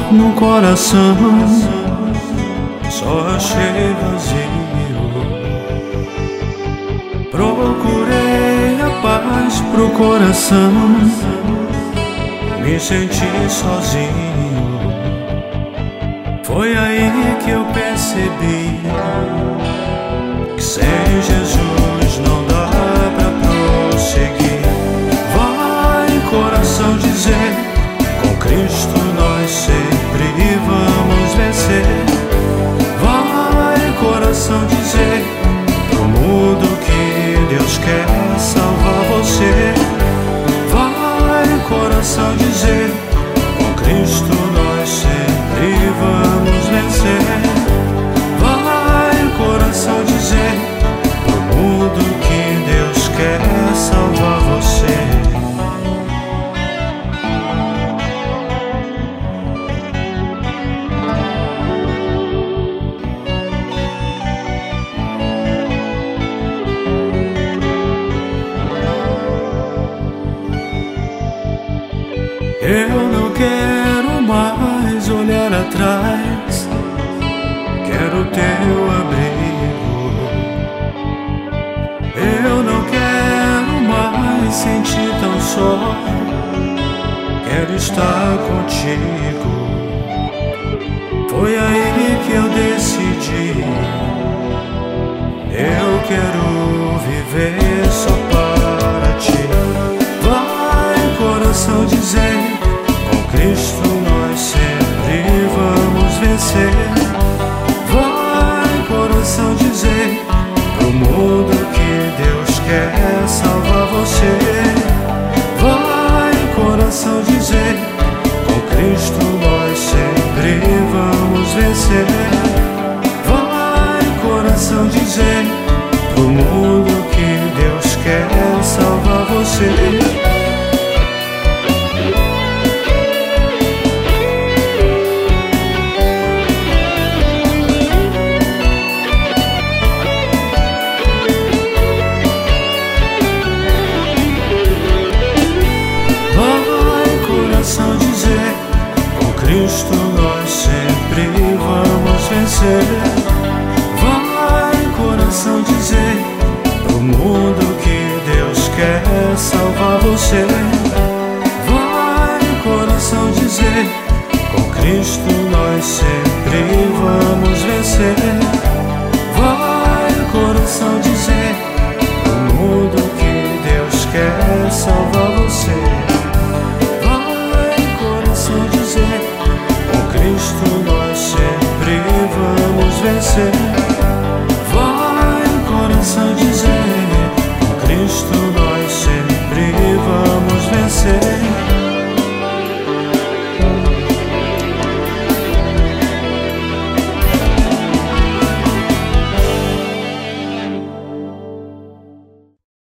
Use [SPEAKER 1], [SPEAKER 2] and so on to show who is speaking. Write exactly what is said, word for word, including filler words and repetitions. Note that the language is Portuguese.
[SPEAKER 1] no coração, só achei vazio. Procurei a paz pro coração, me senti sozinho. Foi aí que eu percebi que sem Jesus não dá pra prosseguir. Vai, coração, dizer: com Cristo nós sempre vamos vencer. Vai, coração, dizer pro mundo que Deus quer salvar você. Vai, coração, dizer: com Cristo nós sempre vamos vencer. Vai, coração, dizer pro mundo que Deus quer salvar você. Eu não quero mais olhar atrás, quero teu abrigo. Eu não quero mais sentir tão só, quero estar contigo. Foi aí que eu decidi, eu quero viver só para ti. Vai, coração, dizer: com Cristo nós sempre vamos vencer. Vai, coração, dizer pro mundo que Deus quer salvar você. Vai, coração, dizer: com Cristo nós sempre vamos vencer. Vai, coração, dizer pro mundo que Deus quer salvar você. Dizer: com Cristo nós sempre vamos vencer. Vai, coração, dizer pro mundo que Deus quer salvar você. Vai, coração, dizer: com Cristo nós sempre vamos vencer. Vai, coração, dizer pro mundo que Deus quer salvar você. Cristo nós sempre vamos vencer. Vai, coração,